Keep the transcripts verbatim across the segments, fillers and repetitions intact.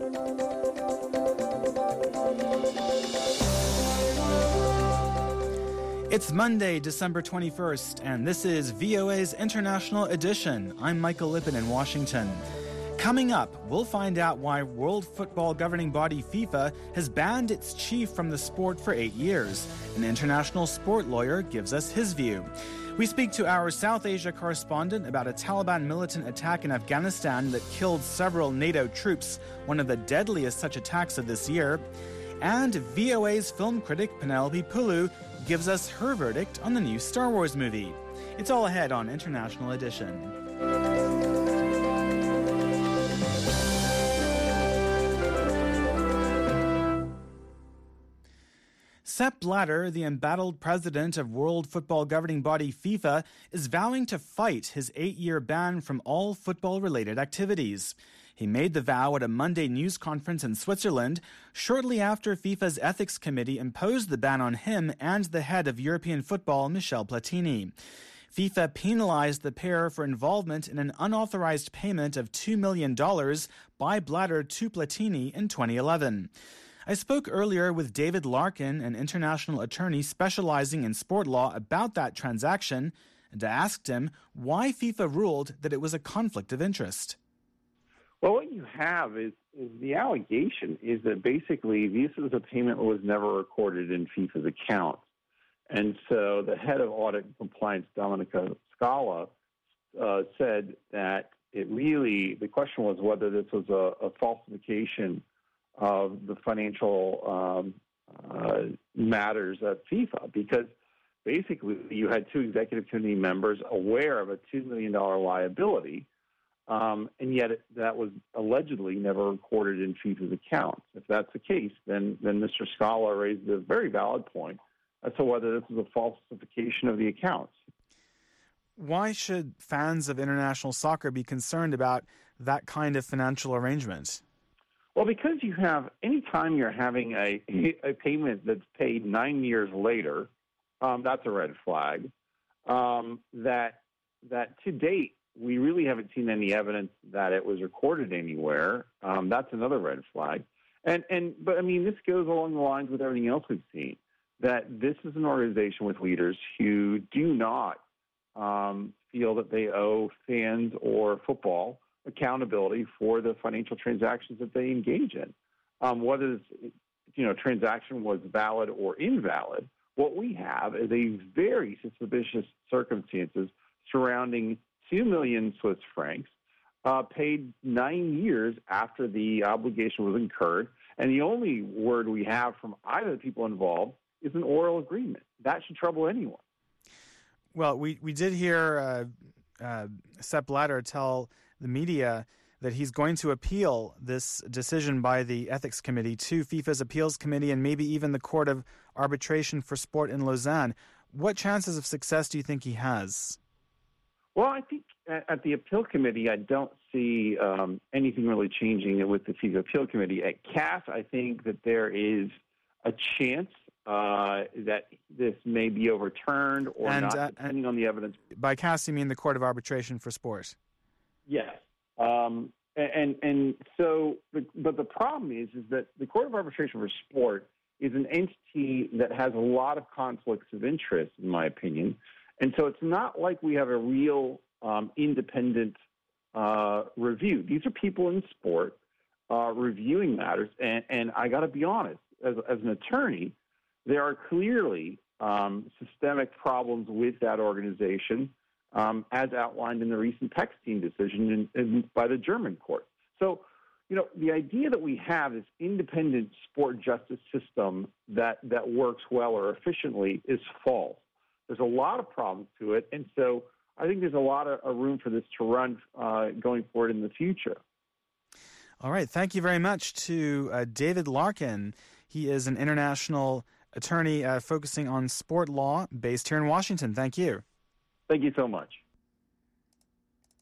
It's Monday, December twenty-first, and this is V O A's International Edition. I'm Michael Lippin in Washington. Coming up, we'll find out why World Football governing body FIFA has banned its chief from the sport for eight years. An international sport lawyer gives us his view. We speak to our South Asia correspondent about a Taliban militant attack in Afghanistan that killed several NATO troops, one of the deadliest such attacks of this year. And V O A's film critic Penelope Pulu gives us her verdict on the new Star Wars movie. It's all ahead on International Edition. Sepp Blatter, the embattled president of World Football governing body FIFA, is vowing to fight his eight-year ban from all football-related activities. He made the vow at a Monday news conference in Switzerland, shortly after FIFA's ethics committee imposed the ban on him and the head of European football, Michel Platini. FIFA penalized the pair for involvement in an unauthorized payment of two million dollars by Blatter to Platini in twenty eleven. I spoke earlier with David Larkin, an international attorney specializing in sport law, about that transaction, and I asked him why FIFA ruled that it was a conflict of interest. Well, what you have is, is the allegation is that basically this is a payment that was never recorded in FIFA's account. And so the head of audit and compliance, Domenica Scala, uh, said that it really, the question was whether this was a, a falsification of the financial um, uh, matters at FIFA, because basically you had two executive committee members aware of a two million dollars liability, um, and yet it, that was allegedly never recorded in FIFA's accounts. If that's the case, then, then Mister Scala raised a very valid point as to whether this is a falsification of the accounts. Why should fans of international soccer be concerned about that kind of financial arrangement? Well, because you have, anytime you're having a, a payment that's paid nine years later, um, that's a red flag. Um, that that to date, we really haven't seen any evidence that it was recorded anywhere. Um, that's another red flag. And and but I mean, this goes along the lines with everything else we've seen. That this is an organization with leaders who do not um, feel that they owe fans or football accountability for the financial transactions that they engage in. Um, whether this, you know, transaction was valid or invalid, what we have is a very suspicious circumstances surrounding two million Swiss francs uh, paid nine years after the obligation was incurred. And the only word we have from either of the people involved is an oral agreement. That should trouble anyone. Well, we, we did hear uh, uh, Sepp Blatter tell the media that he's going to appeal this decision by the Ethics Committee to FIFA's Appeals Committee and maybe even the Court of Arbitration for Sport in Lausanne. What chances of success do you think he has? Well, I think at the Appeal Committee, I don't see um, anything really changing with the FIFA Appeal Committee. At C A S, I think that there is a chance uh, that this may be overturned or and, not, uh, depending on the evidence. By C A S, you mean the Court of Arbitration for Sport? Yes. Um, and and so, but the problem is, is that the Court of Arbitration for Sport is an entity that has a lot of conflicts of interest, in my opinion. And so it's not like we have a real um, independent uh, review. These are people in sport uh, reviewing matters. And, and I got to be honest, as, as an attorney, there are clearly um, systemic problems with that organization, Um, as outlined in the recent Pechstein decision in, in, by the German court. So, you know, the idea that we have this independent sport justice system that, that works well or efficiently is false. There's a lot of problems to it, and so I think there's a lot of uh, room for this to run uh, going forward in the future. All right. Thank you very much to uh, David Larkin. He is an international attorney uh, focusing on sport law based here in Washington. Thank you. Thank you so much.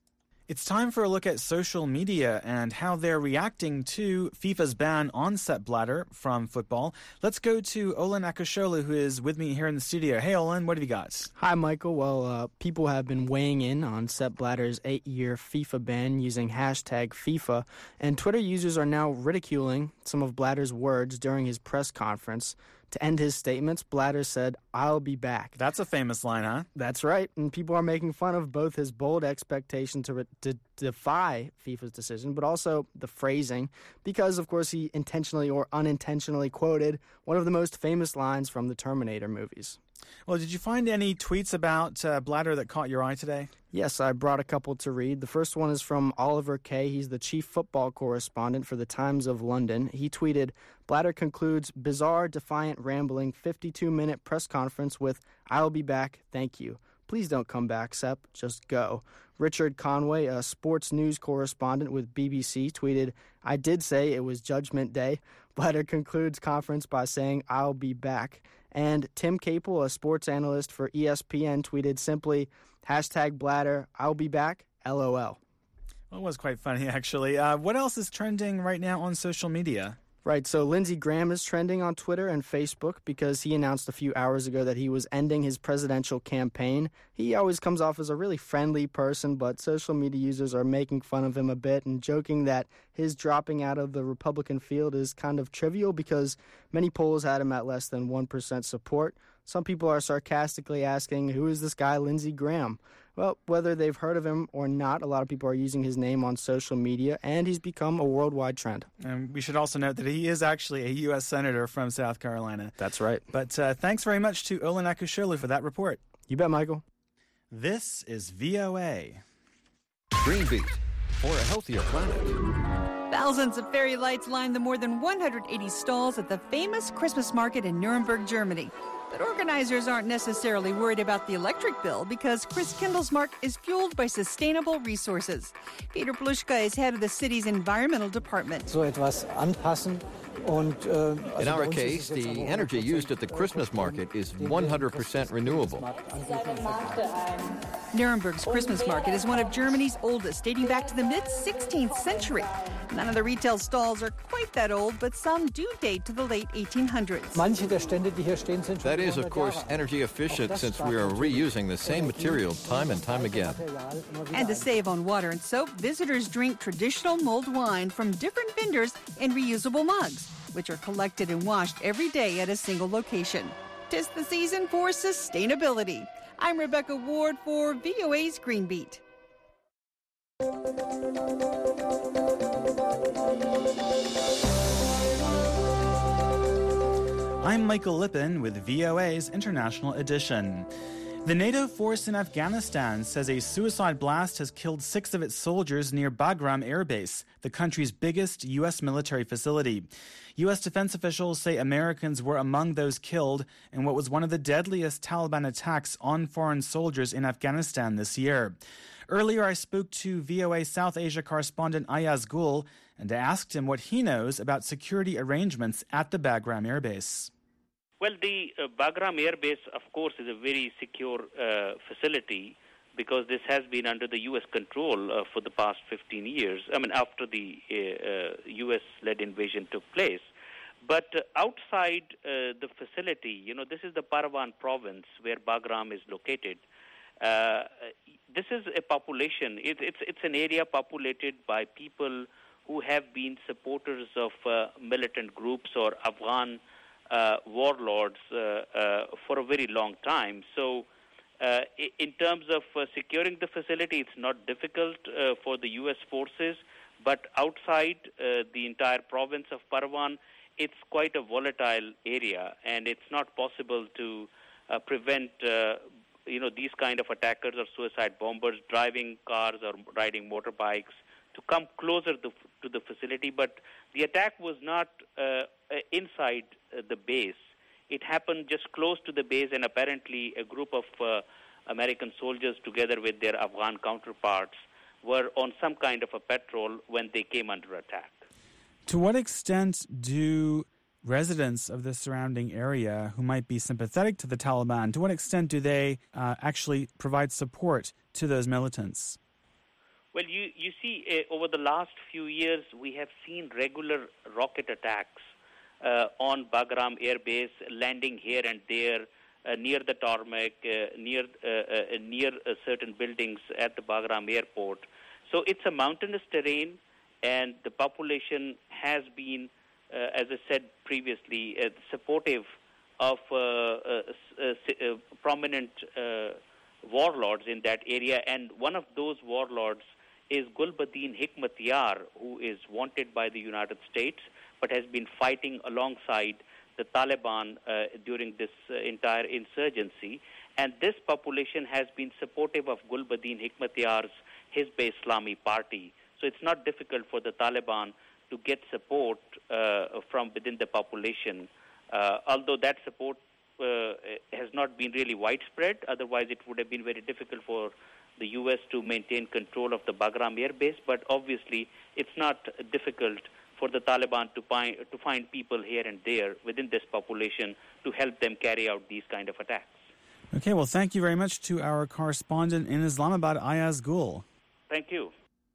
It's time for a look at social media and how they're reacting to FIFA's ban on Sepp Blatter from football. Let's go to Olin Akasholu, who is with me here in the studio. Hey, Olin, what have you got? Hi, Michael. Well, uh, people have been weighing in on Sepp Blatter's eight-year FIFA ban using hashtag FIFA, and Twitter users are now ridiculing some of Blatter's words during his press conference. To end his statements, Blatter said, "I'll be back." That's a famous line, huh? That's right, and people are making fun of both his bold expectation to, re- to defy FIFA's decision, but also the phrasing, because, of course, he intentionally or unintentionally quoted one of the most famous lines from the Terminator movies. Well, did you find any tweets about uh, Blatter that caught your eye today? Yes, I brought a couple to read. The first one is from Oliver Kay. He's the chief football correspondent for the Times of London. He tweeted, "Blatter concludes bizarre, defiant, rambling fifty-two minute press conference with, 'I'll be back, thank you. Please don't come back, Sepp, just go.'" Richard Conway, a sports news correspondent with B B C, tweeted, "I did say it was Judgment Day." Blatter concludes conference by saying, "I'll be back." And Tim Capel, a sports analyst for E S P N, tweeted simply, hashtag Blatter, "I'll be back, LOL." Well, it was quite funny, actually. Uh, what else is trending right now on social media? Right, so Lindsey Graham is trending on Twitter and Facebook because he announced a few hours ago that he was ending his presidential campaign. He always comes off as a really friendly person, but social media users are making fun of him a bit and joking that his dropping out of the Republican field is kind of trivial because many polls had him at less than one percent support. Some people are sarcastically asking, who is this guy Lindsey Graham? Well, whether they've heard of him or not, a lot of people are using his name on social media, and he's become a worldwide trend. And we should also note that he is actually a U S senator from South Carolina. That's right. But uh, thanks very much to Olin Akasholu for that report. You bet, Michael. This is V O A. Green Beat for a healthier planet. Thousands of fairy lights line the more than one hundred eighty stalls at the famous Christmas market in Nuremberg, Germany. But organizers aren't necessarily worried about the electric bill because Christkindlesmarkt is fueled by sustainable resources. Peter Plushka is head of the city's environmental department. So etwas anpassen. In our case, the energy used at the Christmas market is one hundred percent renewable. Nuremberg's Christmas market is one of Germany's oldest, dating back to the mid-sixteenth century. None of the retail stalls are quite that old, but some do date to the late eighteen hundreds. That is, of course, energy efficient since we are reusing the same material time and time again. And to save on water and soap, visitors drink traditional mulled wine from different vendors in reusable mugs, which are collected and washed every day at a single location. 'Tis the season for sustainability. I'm Rebecca Ward for V O A's Green Beat. I'm Michael Lippin with V O A's International Edition. The NATO force in Afghanistan says a suicide blast has killed six of its soldiers near Bagram Air Base, the country's biggest U S military facility. U S defense officials say Americans were among those killed in what was one of the deadliest Taliban attacks on foreign soldiers in Afghanistan this year. Earlier, I spoke to V O A South Asia correspondent Ayaz Gul and asked him what he knows about security arrangements at the Bagram Air Base. Well, the uh, Bagram Air Base, of course, is a very secure uh, facility because this has been under the U S control uh, for the past fifteen years, I mean, after the uh, uh, U S-led invasion took place. But uh, outside uh, the facility, you know, this is the Parwan province where Bagram is located. Uh, this is a population, it, it's, it's an area populated by people who have been supporters of uh, militant groups or Afghan Uh, warlords uh, uh, for a very long time. So uh, in terms of uh, securing the facility, it's not difficult uh, for the U S forces, but outside uh, the entire province of Parwan, it's quite a volatile area, and it's not possible to uh, prevent uh, you know, these kind of attackers or suicide bombers driving cars or riding motorbikes to come closer to, to the facility. But the attack was not uh, inside uh, the base. It happened just close to the base, and apparently a group of uh, American soldiers together with their Afghan counterparts were on some kind of a patrol when they came under attack. To what extent do residents of the surrounding area who might be sympathetic to the Taliban, to what extent do they uh, actually provide support to those militants? Well, you, you see, uh, over the last few years, we have seen regular rocket attacks uh, on Bagram Air Base, landing here and there, uh, near the tarmac, uh, near uh, uh, near uh, certain buildings at the Bagram airport. So it's a mountainous terrain, and the population has been, uh, as I said previously, uh, supportive of uh, uh, uh, uh, prominent uh, warlords in that area. And one of those warlords is Gulbuddin Hikmatyar, who is wanted by the United States, but has been fighting alongside the Taliban uh, during this uh, entire insurgency. And this population has been supportive of Gulbuddin Hikmatyar's Hizb Islami party. So it's not difficult for the Taliban to get support uh, from within the population, uh, although that support uh, has not been really widespread. Otherwise, it would have been very difficult for the U S to maintain control of the Bagram Air Base. But obviously, it's not difficult for the Taliban to find, to find people here and there within this population to help them carry out these kind of attacks. Okay, well, thank you very much to our correspondent in Islamabad, Ayaz Gul. Thank you.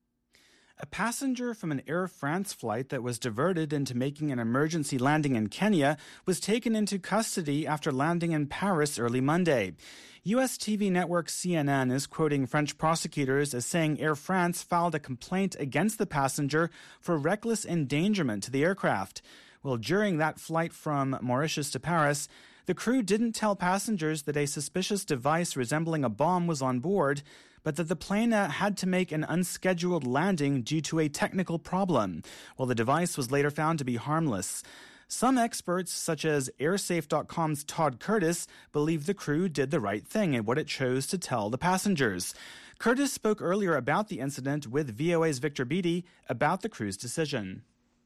A passenger from an Air France flight that was diverted into making an emergency landing in Kenya was taken into custody after landing in Paris early Monday. U S T V network C N N is quoting French prosecutors as saying Air France filed a complaint against the passenger for reckless endangerment to the aircraft. Well, during that flight from Mauritius to Paris, the crew didn't tell passengers that a suspicious device resembling a bomb was on board, but that the plane had to make an unscheduled landing due to a technical problem, while the device was later found to be harmless. Some experts, such as airsafe dot com's Todd Curtis, believe the crew did the right thing in what it chose to tell the passengers. Curtis spoke earlier about the incident with V O A's Victor Beattie about the crew's decision.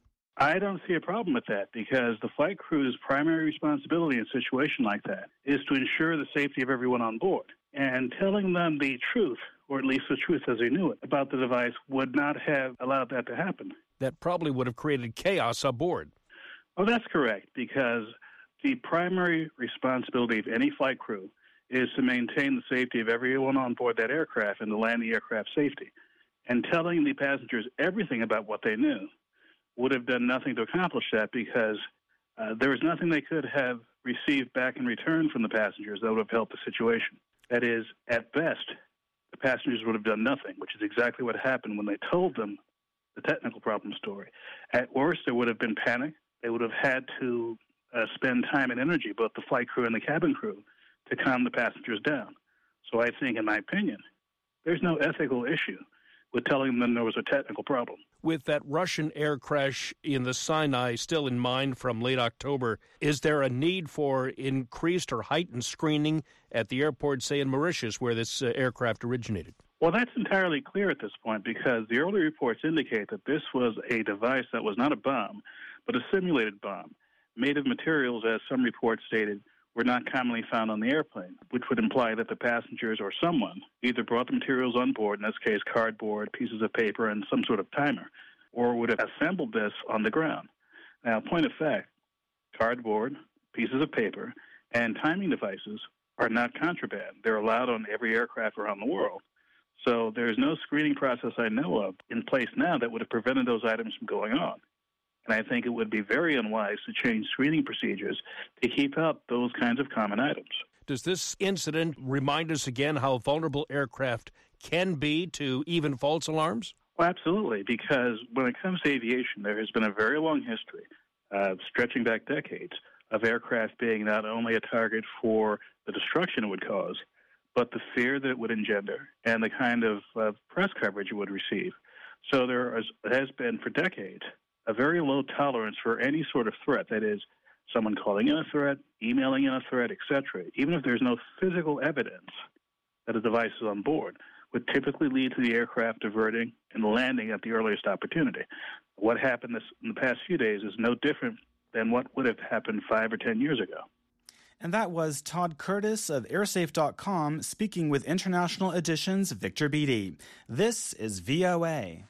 I don't see a problem with that because the flight crew's primary responsibility in a situation like that is to ensure the safety of everyone on board. And telling them the truth, or at least the truth as they knew it, about the device would not have allowed that to happen. That probably would have created chaos aboard. Oh, that's correct, because the primary responsibility of any flight crew is to maintain the safety of everyone on board that aircraft and to land the aircraft safety. And telling the passengers everything about what they knew would have done nothing to accomplish that because uh, there was nothing they could have received back in return from the passengers that would have helped the situation. That is, at best, the passengers would have done nothing, which is exactly what happened when they told them the technical problem story. At worst, there would have been panic. They would have had to uh, spend time and energy, both the flight crew and the cabin crew, to calm the passengers down. So I think, in my opinion, there's no ethical issue with telling them there was a technical problem. With that Russian air crash in the Sinai still in mind from late October, is there a need for increased or heightened screening at the airport, say in Mauritius, where this uh, aircraft originated? Well, that's entirely clear at this point because the early reports indicate that this was a device that was not a bomb, but a simulated bomb, made of materials, as some reports stated, were not commonly found on the airplane, which would imply that the passengers or someone either brought the materials on board, in this case cardboard, pieces of paper, and some sort of timer, or would have assembled this on the ground. Now, point of fact, cardboard, pieces of paper, and timing devices are not contraband. They're allowed on every aircraft around the world. So there's no screening process I know of in place now that would have prevented those items from going on. And I think it would be very unwise to change screening procedures to keep out those kinds of common items. Does this incident remind us again how vulnerable aircraft can be to even false alarms? Well, absolutely, because when it comes to aviation, there has been a very long history, uh, stretching back decades, of aircraft being not only a target for the destruction it would cause, but the fear that it would engender and the kind of uh, press coverage it would receive. So there is, has been, for decades, a very low tolerance for any sort of threat, that is, someone calling in a threat, emailing in a threat, et cetera, even if there's no physical evidence that a device is on board, would typically lead to the aircraft diverting and landing at the earliest opportunity. What happened this, in the past few days is no different than what would have happened five or ten years ago. And that was Todd Curtis of airsafe dot com speaking with International Edition's Victor Beattie. This is V O A.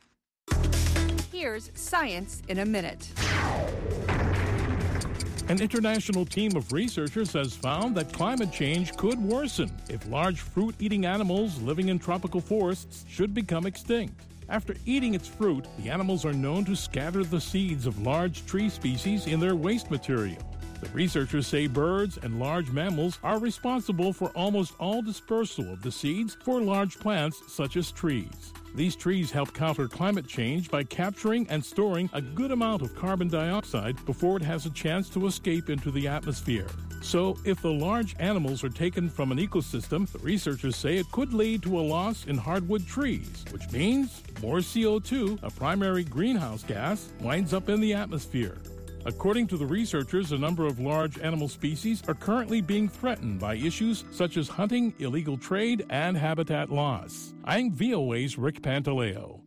Here's Science in a Minute. An international team of researchers has found that climate change could worsen if large fruit-eating animals living in tropical forests should become extinct. After eating its fruit, the animals are known to scatter the seeds of large tree species in their waste material. The researchers say birds and large mammals are responsible for almost all dispersal of the seeds for large plants such as trees. These trees help counter climate change by capturing and storing a good amount of carbon dioxide before it has a chance to escape into the atmosphere. So, if the large animals are taken from an ecosystem, the researchers say it could lead to a loss in hardwood trees, which means more C O two, a primary greenhouse gas, winds up in the atmosphere. According to the researchers, a number of large animal species are currently being threatened by issues such as hunting, illegal trade, and habitat loss. I'm V O A's Rick Pantaleo.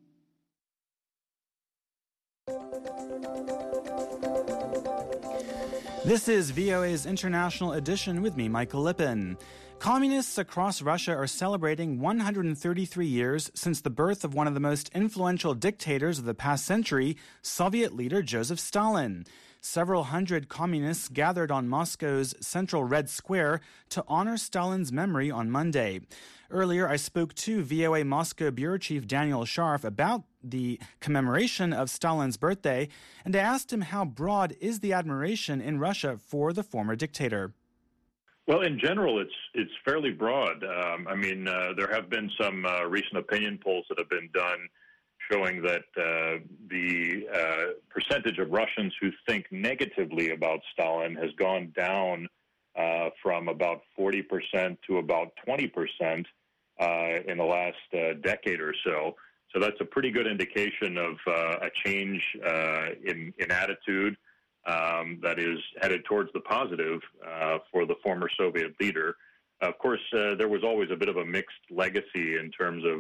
This is V O A's International Edition with me, Michael Lippin. Communists across Russia are celebrating one hundred thirty-three years since the birth of one of the most influential dictators of the past century, Soviet leader Joseph Stalin. Several hundred communists gathered on Moscow's central Red Square to honor Stalin's memory on Monday. Earlier, I spoke to V O A Moscow Bureau Chief Daniel Scharf about the commemoration of Stalin's birthday, and I asked him how broad is the admiration in Russia for the former dictator. Well, in general, it's it's fairly broad. Um, I mean, uh, there have been some uh, recent opinion polls that have been done showing that uh, the uh, percentage of Russians who think negatively about Stalin has gone down uh, from about forty percent to about twenty percent uh, in the last uh, decade or so. So that's a pretty good indication of uh, a change uh, in, in attitude. Um, that is headed towards the positive uh, for the former Soviet leader. Of course, uh, there was always a bit of a mixed legacy in terms of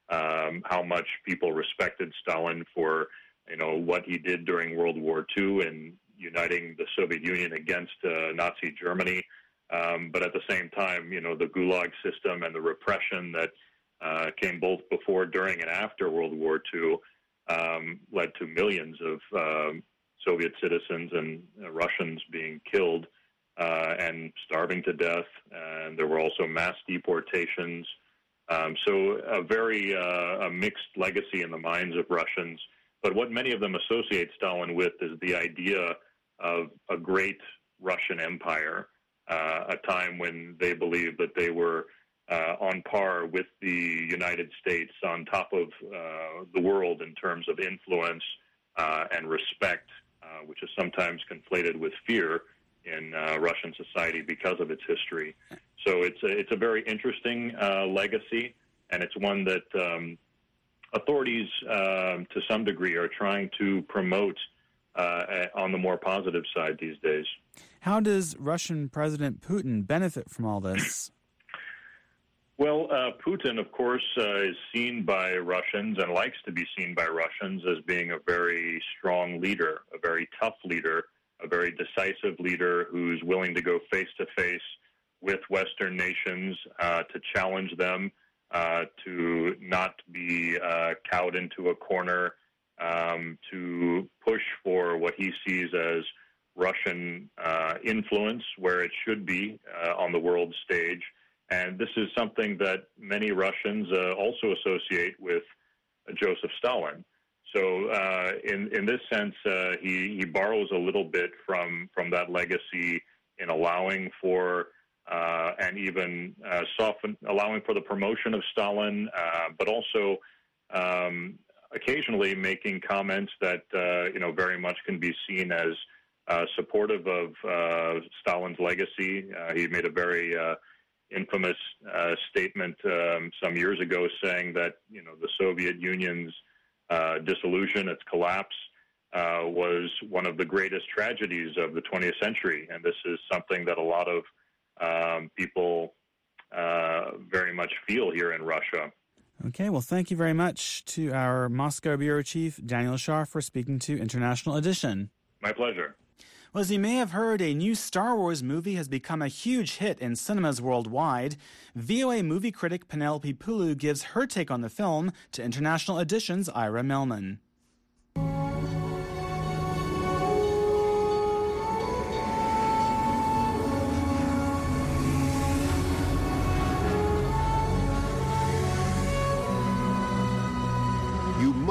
um, how much people respected Stalin for, you know, what he did during World War Two in uniting the Soviet Union against uh, Nazi Germany. Um, but at the same time, you know, the Gulag system and the repression that uh, came both before, during, and after World War Two um, led to millions of um, Soviet citizens and uh, Russians being killed uh, and starving to death. And there were also mass deportations. Um, so a very uh, a mixed legacy in the minds of Russians. But what many of them associate Stalin with is the idea of a great Russian empire, uh, a time when they believed that they were uh, on par with the United States, on top of uh, the world in terms of influence uh, and respect. Uh, which is sometimes conflated with fear in uh, Russian society because of its history. So it's a, it's a very interesting uh, legacy, and it's one that um, authorities, uh, to some degree, are trying to promote uh, on the more positive side these days. How does Russian President Putin benefit from all this? Well, uh, Putin, of course, uh, is seen by Russians and likes to be seen by Russians as being a very strong leader, a very tough leader, a very decisive leader who's willing to go face-to-face with Western nations uh, to challenge them, uh, to not be uh, cowed into a corner, um, to push for what he sees as Russian uh, influence where it should be uh, on the world stage. And this is something that many Russians uh, also associate with uh, Joseph Stalin. So uh, in, in this sense, uh, he, he borrows a little bit from, from that legacy in allowing for uh, and even uh, soften, allowing for the promotion of Stalin, uh, but also um, occasionally making comments that, uh, you know, very much can be seen as uh, supportive of uh, Stalin's legacy. Uh, he made a very uh, infamous uh, statement um, some years ago saying that, you know, the Soviet Union's uh, dissolution, its collapse, uh, was one of the greatest tragedies of the twentieth century. And this is something that a lot of um, people uh, very much feel here in Russia. Okay, well, thank you very much to our Moscow Bureau Chief, Daniel Scharf, for speaking to International Edition. My pleasure. Well, as you may have heard, a new Star Wars movie has become a huge hit in cinemas worldwide. V O A movie critic Penelope Pulu gives her take on the film to International Edition's Ira Melman.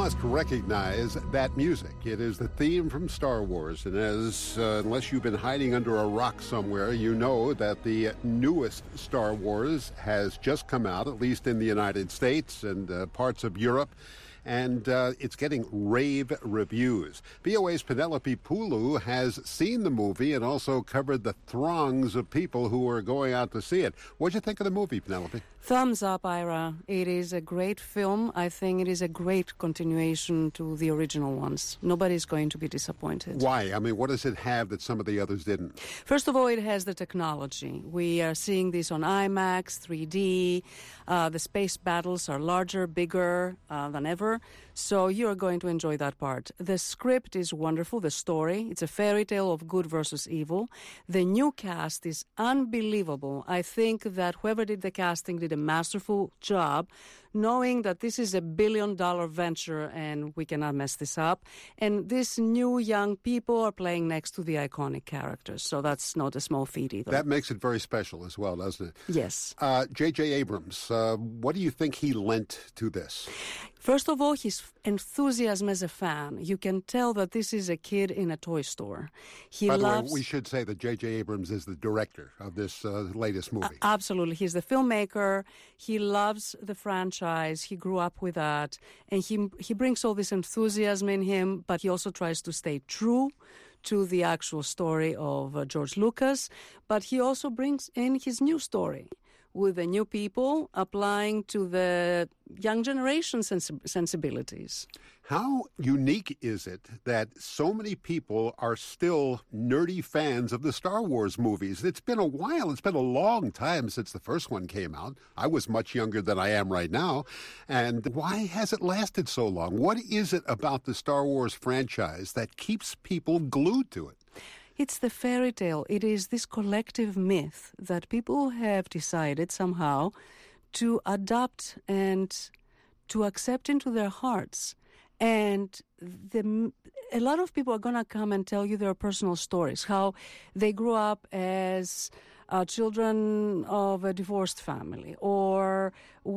must recognize that music. It is the theme from Star Wars, and as uh, unless you've been hiding under a rock somewhere, you know that the newest Star Wars has just come out, at least in the United States and uh, parts of Europe. And uh, it's getting rave reviews. V O A's Penelope Pulu has seen the movie and also covered the throngs of people who are going out to see it. What'd you think of the movie, Penelope? Thumbs up, Ira. It is a great film. I think it is a great continuation to the original ones. Nobody's going to be disappointed. Why? I mean, what does it have that some of the others didn't? First of all, it has the technology. We are seeing this on IMAX, three D. Uh, the space battles are larger, bigger uh, than ever. So you're going to enjoy that part. The script is wonderful, the story. It's a fairy tale of good versus evil. The new cast is unbelievable. I think that whoever did the casting did a masterful job, knowing that this is a billion-dollar venture and we cannot mess this up. And these new young people are playing next to the iconic characters, so that's not a small feat either. That makes it very special as well, doesn't it? Yes. Uh, J J. Abrams, uh, what do you think he lent to this? First of all, his enthusiasm as a fan. You can tell that this is a kid in a toy store. He By the loves... way, we should say that J J. Abrams is the director of this uh, latest movie. Uh, absolutely. He's the filmmaker. He loves the franchise. He grew up with that. And he, he brings all this enthusiasm in him, but he also tries to stay true to the actual story of uh, George Lucas. But he also brings in his new story, with the new people applying to the young generation sens- sensibilities. How unique is it that so many people are still nerdy fans of the Star Wars movies? It's been a while. It's been a long time since the first one came out. I was much younger than I am right now. And why has it lasted so long? What is it about the Star Wars franchise that keeps people glued to it? It's the fairy tale. It is this collective myth that people have decided somehow to adopt and to accept into their hearts. And the, a lot of people are going to come and tell you their personal stories, how they grew up as uh, children of a divorced family or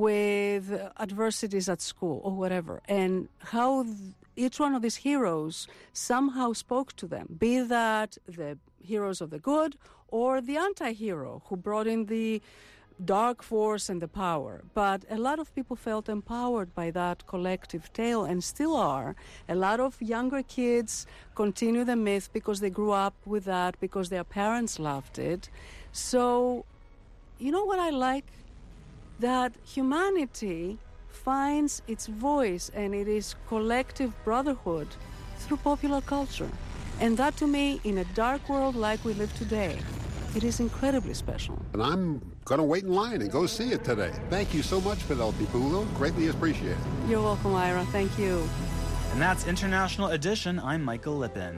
with adversities at school or whatever, and how th- each one of these heroes somehow spoke to them, be that the heroes of the good or the anti-hero who brought in the dark force and the power. But a lot of people felt empowered by that collective tale and still are. A lot of younger kids continue the myth because they grew up with that, because their parents loved it. So, you know what I like? That humanity finds its voice, and it is collective brotherhood through popular culture. And that, to me, in a dark world like we live today, it is incredibly special. And I'm going to wait in line and go see it today. Thank you so much, Penelope Pulu. Greatly appreciate it. You're welcome, Ira. Thank you. And that's International Edition. I'm Michael Lippin.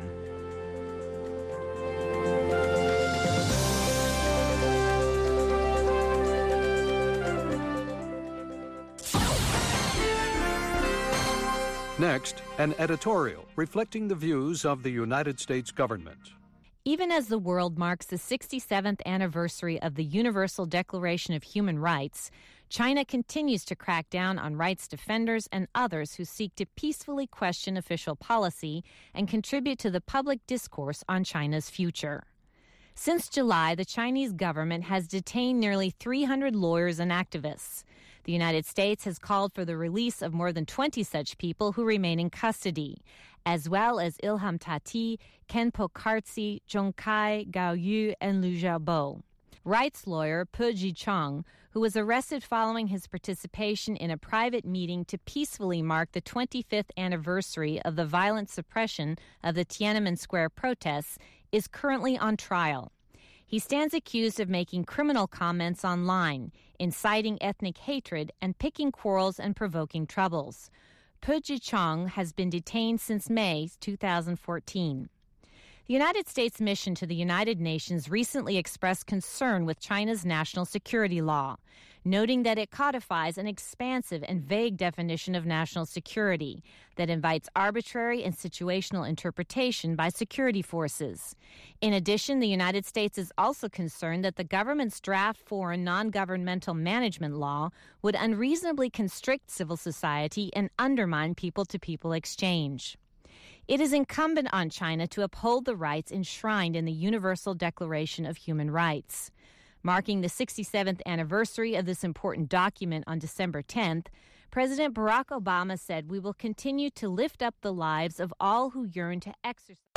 Next, an editorial reflecting the views of the United States government. Even as the world marks the sixty-seventh anniversary of the Universal Declaration of Human Rights, China continues to crack down on rights defenders and others who seek to peacefully question official policy and contribute to the public discourse on China's future. Since July, the Chinese government has detained nearly three hundred lawyers and activists. The United States has called for the release of more than twenty such people who remain in custody, as well as Ilham Tati, Kenpo Kartsi, Zhong Kai, Gao Yu, and Liu Xiaobo. Rights lawyer Pe Jicheng, who was arrested following his participation in a private meeting to peacefully mark the twenty-fifth anniversary of the violent suppression of the Tiananmen Square protests, is currently on trial. He stands accused of making criminal comments online, inciting ethnic hatred, and picking quarrels and provoking troubles. Pe Jicheng has been detained since May two thousand fourteen. The United States mission to the United Nations recently expressed concern with China's national security law, noting that it codifies an expansive and vague definition of national security that invites arbitrary and situational interpretation by security forces. In addition, the United States is also concerned that the government's draft foreign non-governmental management law would unreasonably constrict civil society and undermine people-to-people exchange. It is incumbent on China to uphold the rights enshrined in the Universal Declaration of Human Rights. Marking the sixty-seventh anniversary of this important document on December tenth, President Barack Obama said, "We will continue to lift up the lives of all who yearn to exercise."